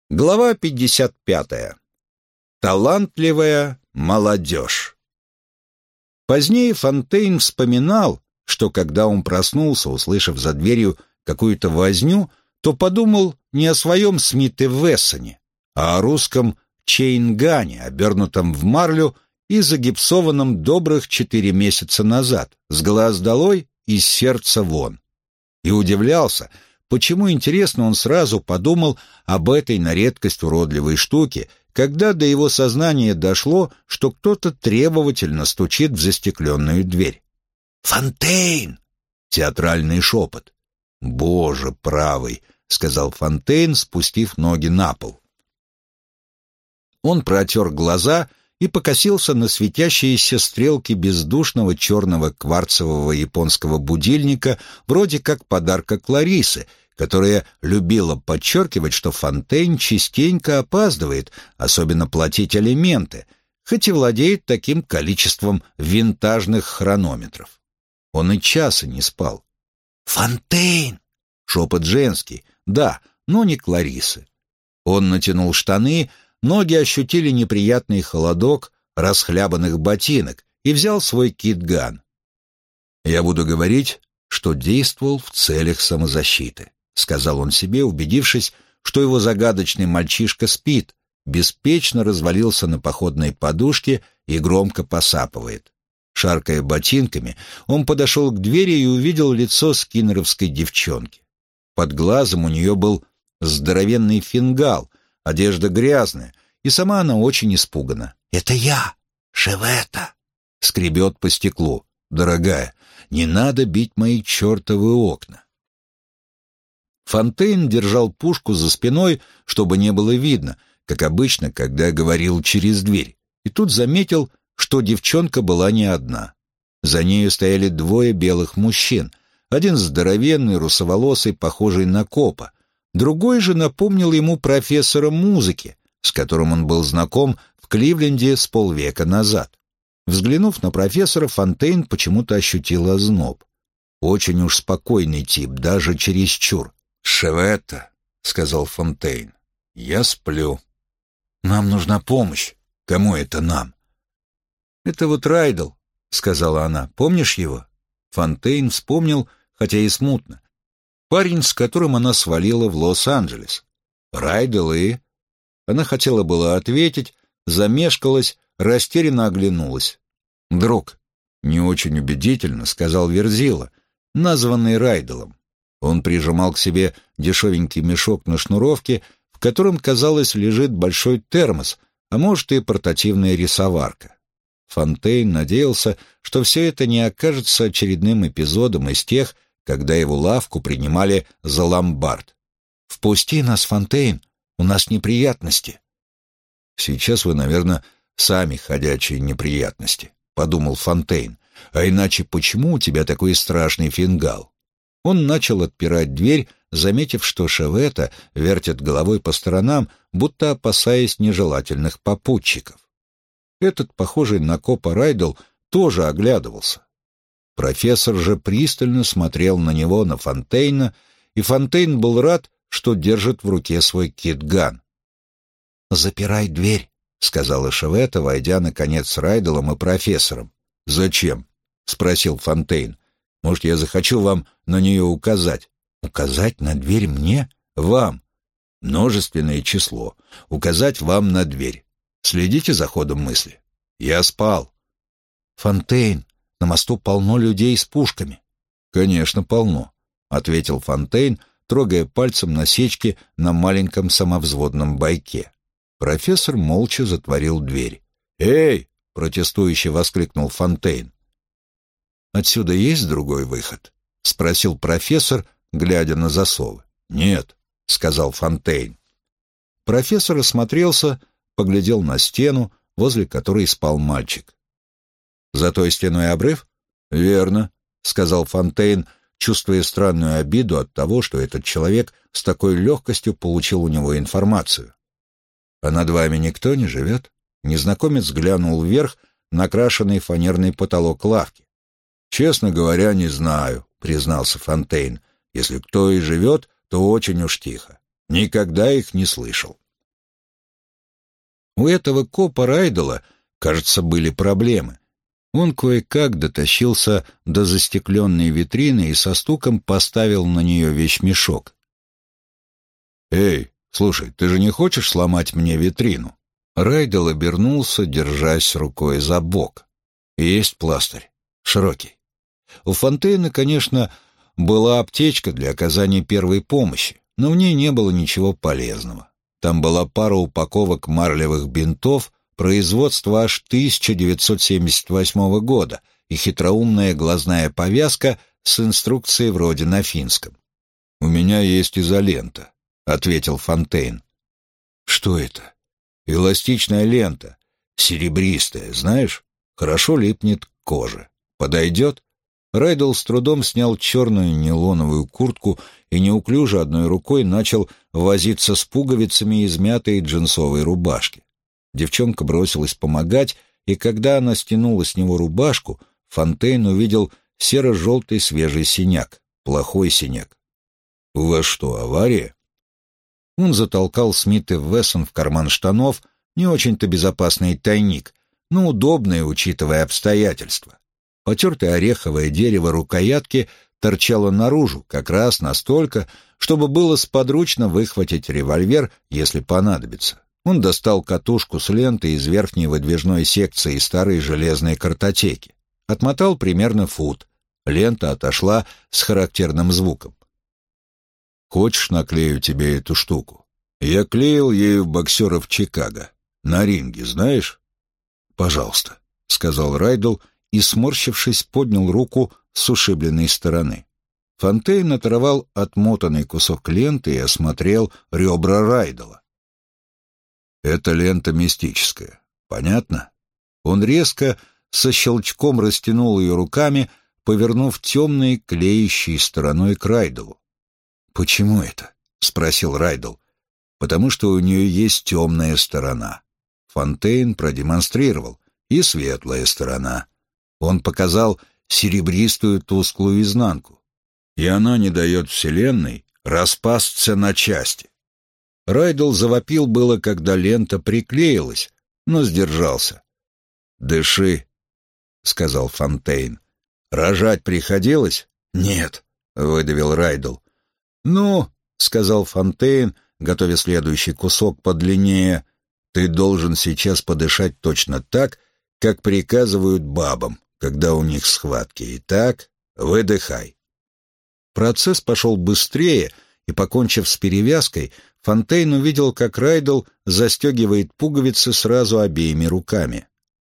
Глава 55. Талантливая молодежь. Позднее Фонтейн вспоминал, что когда он проснулся, услышав за дверью какую-то возню, то подумал не о своем Смите-Вессоне, а о русском Чейнгане, обернутом в марлю и загипсованном добрых 4 месяца назад, с глаз долой и с сердца вон. И удивлялся, почему, интересно, он сразу подумал об этой на редкость уродливой штуке, когда до его сознания дошло, что кто-то требовательно стучит в застекленную дверь. «Фонтейн!» — театральный шепот. «Боже правый!» — сказал Фонтейн, спустив ноги на пол. Он протер глаза и покосился на светящиеся стрелки бездушного черного кварцевого японского будильника, вроде как подарка Кларисы, которая любила подчеркивать, что Фонтейн частенько опаздывает, особенно платить алименты, хоть и владеет таким количеством винтажных хронометров. Он и часа не спал. «Фонтейн!» — шепот женский, да, но не Кларисы. Он натянул штаны, ноги ощутили неприятный холодок расхлябанных ботинок и взял свой кит-ган. «Я буду говорить, что действовал в целях самозащиты», — сказал он себе, убедившись, что его загадочный мальчишка спит, беспечно развалился на походной подушке и громко посапывает. Шаркая ботинками, он подошел к двери и увидел лицо скиннеровской девчонки. Под глазом у нее был здоровенный фингал, одежда грязная, и сама она очень испугана. «Это я, Шевета!» — скребет по стеклу. «Дорогая, не надо бить мои чертовы окна!» Фонтейн держал пушку за спиной, чтобы не было видно, как обычно, когда говорил через дверь, и тут заметил, что девчонка была не одна. За нею стояли 2 белых мужчин, один здоровенный, русоволосый, похожий на копа, другой же напомнил ему профессора музыки, с которым он был знаком в Кливленде с полвека назад. Взглянув на профессора, Фонтейн почему-то ощутил озноб. Очень уж спокойный тип, даже чересчур. «Шевета», — сказал Фонтейн, — «я сплю. Нам нужна помощь». «Кому это нам?» «Это вот Райдл», — сказала она. «Помнишь его?» Фонтейн вспомнил, хотя и смутно. Парень, с которым она свалила в Лос-Анджелес. Райдл и... Она хотела было ответить, замешкалась, растерянно оглянулась. «Друг», — не очень убедительно сказал Верзила, названный Райдлом. Он прижимал к себе дешевенький мешок на шнуровке, в котором, казалось, лежит большой термос, а может и портативная рисоварка. Фонтейн надеялся, что все это не окажется очередным эпизодом из тех, когда его лавку принимали за ломбард. «Впусти нас, Фонтейн, у нас неприятности». «Сейчас вы, наверное, сами ходячие неприятности», — подумал Фонтейн. «А иначе почему у тебя такой страшный фингал?» Он начал отпирать дверь, заметив, что Шевета вертит головой по сторонам, будто опасаясь нежелательных попутчиков. Этот, похожий на копа Райдл, тоже оглядывался. Профессор же пристально смотрел на него, на Фонтейна, и Фонтейн был рад, что держит в руке свой кит-ган. «Запирай дверь», — сказала Шевета, войдя, наконец, с Райдлом и профессором. «Зачем?» — спросил Фонтейн. «Может, я захочу вам на нее указать?» «Указать на дверь мне?» «Вам. Множественное число. Указать вам на дверь. Следите за ходом мысли. Я спал». «Фонтейн, на мосту полно людей с пушками». «Конечно, полно», — ответил Фонтейн, трогая пальцем насечки на маленьком самовзводном байке. Профессор молча затворил дверь. «Эй!» — протестующе воскликнул Фонтейн. «Отсюда есть другой выход?» — спросил профессор, глядя на засовы. «Нет», — сказал Фонтейн. Профессор осмотрелся, поглядел на стену, возле которой спал мальчик. «За той стеной обрыв?» «Верно», — сказал Фонтейн, чувствуя странную обиду от того, что этот человек с такой легкостью получил у него информацию. «А над вами никто не живет?» Незнакомец глянул вверх на крашеный фанерный потолок лавки. «Честно говоря, не знаю», — признался Фонтейн. «Если кто и живет, то очень уж тихо. Никогда их не слышал». У этого копа Райдела, кажется, были проблемы. Он кое-как дотащился до застекленной витрины и со стуком поставил на нее вещмешок. «Эй, слушай, ты же не хочешь сломать мне витрину?» Райдел обернулся, держась рукой за бок. «Есть пластырь. Широкий». У Фонтейна, конечно, была аптечка для оказания первой помощи, но в ней не было ничего полезного. Там была пара упаковок марлевых бинтов производства аж 1978 года и хитроумная глазная повязка с инструкцией вроде на финском. «У меня есть изолента», — ответил Фонтейн. «Что это?» «Эластичная лента, серебристая, знаешь? Хорошо липнет к коже. Подойдет?» Райдел с трудом снял черную нейлоновую куртку и неуклюже одной рукой начал возиться с пуговицами измятой джинсовой рубашки. Девчонка бросилась помогать, и когда она стянула с него рубашку, Фонтейн увидел серо-желтый свежий синяк, плохой синяк. «У вас что, авария?» Он затолкал Смит & Вессон в карман штанов, не очень-то безопасный тайник, но удобный, учитывая обстоятельства. Потертое ореховое дерево рукоятки торчало наружу, как раз настолько, чтобы было сподручно выхватить револьвер, если понадобится. Он достал катушку с лентой из верхней выдвижной секции старой железной картотеки. Отмотал примерно фут. Лента отошла с характерным звуком. «Хочешь, наклею тебе эту штуку? Я клеил ею боксеров Чикаго. На ринге, знаешь?» «Пожалуйста», — сказал Райдел и, сморщившись, поднял руку с ушибленной стороны. Фонтейн оторвал отмотанный кусок ленты и осмотрел ребра Райдела. «Это лента мистическая. Понятно?» Он резко, со щелчком растянул ее руками, повернув темной, клеящей стороной к Райделу. «Почему это?» — спросил Райдел. «Потому что у нее есть темная сторона». Фонтейн продемонстрировал. «И светлая сторона». Он показал серебристую тусклую изнанку. «И она не дает Вселенной распасться на части». Райдел завопил было, когда лента приклеилась, но сдержался. «Дыши», — сказал Фонтейн. «Рожать приходилось?» «Нет», — выдавил Райдел. «Ну», — сказал Фонтейн, готовя следующий кусок подлиннее, «ты должен сейчас подышать точно так, как приказывают бабам, когда у них схватки. Итак, выдыхай». Процесс пошел быстрее, и, покончив с перевязкой, Фонтейн увидел, как Райдел застегивает пуговицы сразу обеими руками.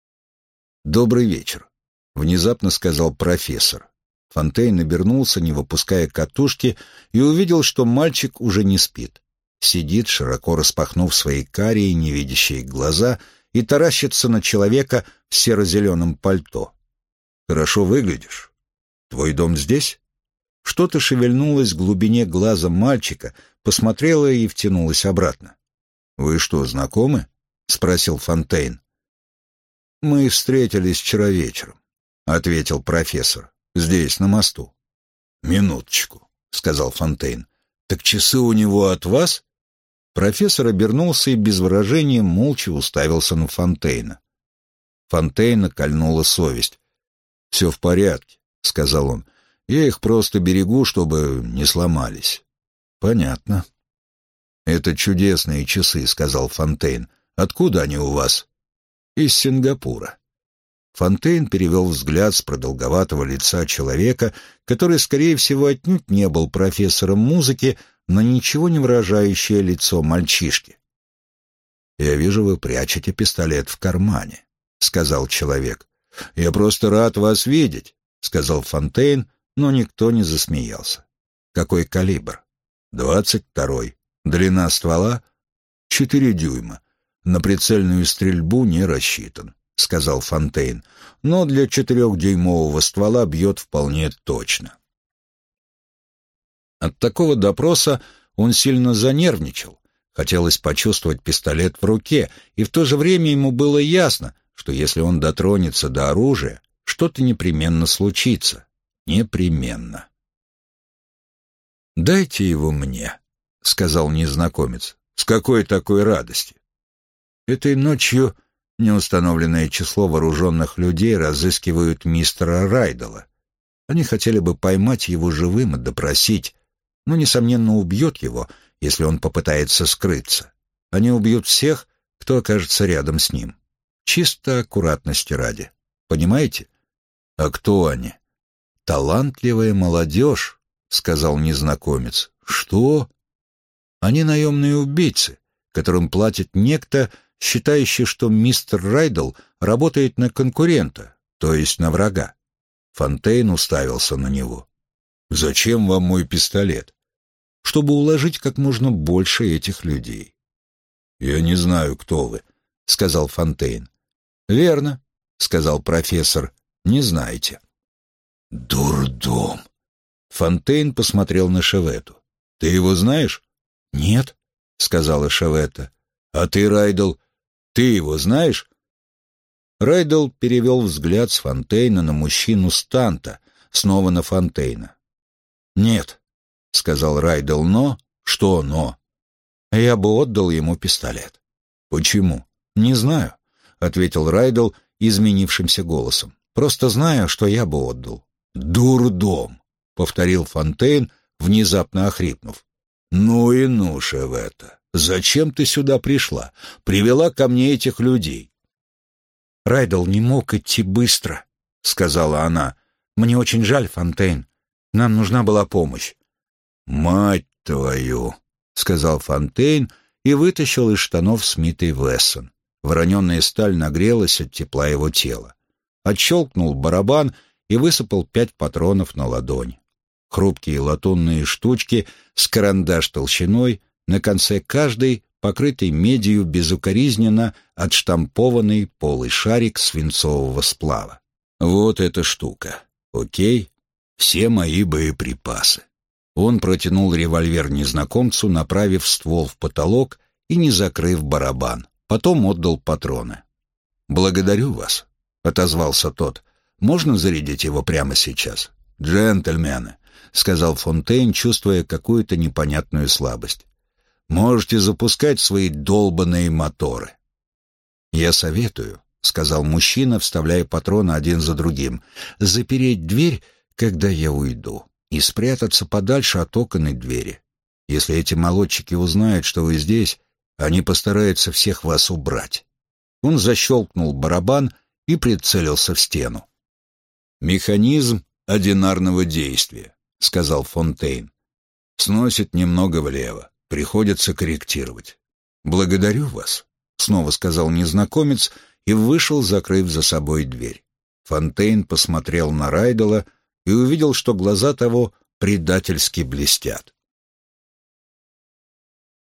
«Добрый вечер», — внезапно сказал профессор. Фонтейн обернулся, не выпуская катушки, и увидел, что мальчик уже не спит. Сидит, широко распахнув свои карие, невидящие глаза, и таращится на человека в серо-зеленом пальто. «Хорошо выглядишь. Твой дом здесь?» Что-то шевельнулось в глубине глаза мальчика, посмотрело и втянулось обратно. «Вы что, знакомы?» — спросил Фонтейн. «Мы встретились вчера вечером», — ответил профессор. «Здесь, на мосту». «Минуточку», — сказал Фонтейн. «Так часы у него от вас?» Профессор обернулся и без выражения молча уставился на Фонтейна. Фонтейна кольнула совесть. «Все в порядке», — сказал он. «Я их просто берегу, чтобы не сломались». «Понятно». «Это чудесные часы», — сказал Фонтейн. «Откуда они у вас?» «Из Сингапура». Фонтейн перевел взгляд с продолговатого лица человека, который, скорее всего, отнюдь не был профессором музыки, на ничего не выражающее лицо мальчишки. «Я вижу, вы прячете пистолет в кармане», — сказал человек. «Я просто рад вас видеть», — сказал Фонтейн, но никто не засмеялся. «Какой калибр?» 22-й. Длина ствола? 4 дюйма. На прицельную стрельбу не рассчитан», — сказал Фонтейн, «но для 4-дюймового ствола бьет вполне точно». От такого допроса он сильно занервничал. Хотелось почувствовать пистолет в руке, и в то же время ему было ясно, что если он дотронется до оружия, что-то непременно случится. Непременно. «Дайте его мне», — сказал незнакомец. «С какой такой радости?» Этой ночью неустановленное число вооруженных людей разыскивают мистера Райдела. Они хотели бы поймать его живым и допросить, но, несомненно, убьют его, если он попытается скрыться. Они убьют всех, кто окажется рядом с ним. Чисто аккуратности ради. Понимаете? А кто они? Талантливая молодежь, сказал незнакомец. Что? Они наемные убийцы, которым платит некто, считающий, что мистер Райдел работает на конкурента, то есть на врага. Фонтейн уставился на него. «Зачем вам мой пистолет?» «Чтобы уложить как можно больше этих людей». «Я не знаю, кто вы», — сказал Фонтейн. «Верно», — сказал профессор, — «не знаете». «Дурдом». Фонтейн посмотрел на Шевету. «Ты его знаешь?» «Нет», — сказала Шевета. «А ты, Райдел, ты его знаешь?» Райдел перевел взгляд с Фонтейна на мужчину Станта, снова на Фонтейна. «Нет», — сказал Райдел, — «но...» «Что «но»?» «Я бы отдал ему пистолет». «Почему?» «Не знаю», — ответил Райдел изменившимся голосом. «Просто знаю, что я бы отдал». «Дурдом», — повторил Фонтейн, внезапно охрипнув. «Ну и ну, Шевета, зачем ты сюда пришла? Привела ко мне этих людей». «Райдел не мог идти быстро», — сказала она. «Мне очень жаль, Фонтейн. Нам нужна была помощь». «Мать твою», — сказал Фонтейн и вытащил из штанов Смит и Вессон. Вороненая сталь нагрелась от тепла его тела. Отщелкнул барабан и высыпал 5 патронов на ладонь. Хрупкие латунные штучки с карандаш толщиной, на конце каждой покрытый медью безукоризненно отштампованный полый шарик свинцового сплава. Вот эта штука. Окей? Все мои боеприпасы. Он протянул револьвер незнакомцу, направив ствол в потолок и не закрыв барабан. Потом отдал патроны. «Благодарю вас», — отозвался тот. «Можно зарядить его прямо сейчас?» «Джентльмены», — сказал Фонтейн, чувствуя какую-то непонятную слабость. «Можете запускать свои долбаные моторы». «Я советую», — сказал мужчина, вставляя патроны один за другим, «запереть дверь, когда я уйду, и спрятаться подальше от окон и двери. Если эти молодчики узнают, что вы здесь, они постараются всех вас убрать». Он защелкнул барабан и прицелился в стену. «Механизм одинарного действия», — сказал Фонтейн. «Сносит немного влево. Приходится корректировать». «Благодарю вас», — снова сказал незнакомец и вышел, закрыв за собой дверь. Фонтейн посмотрел на Райдела и увидел, что глаза того предательски блестят.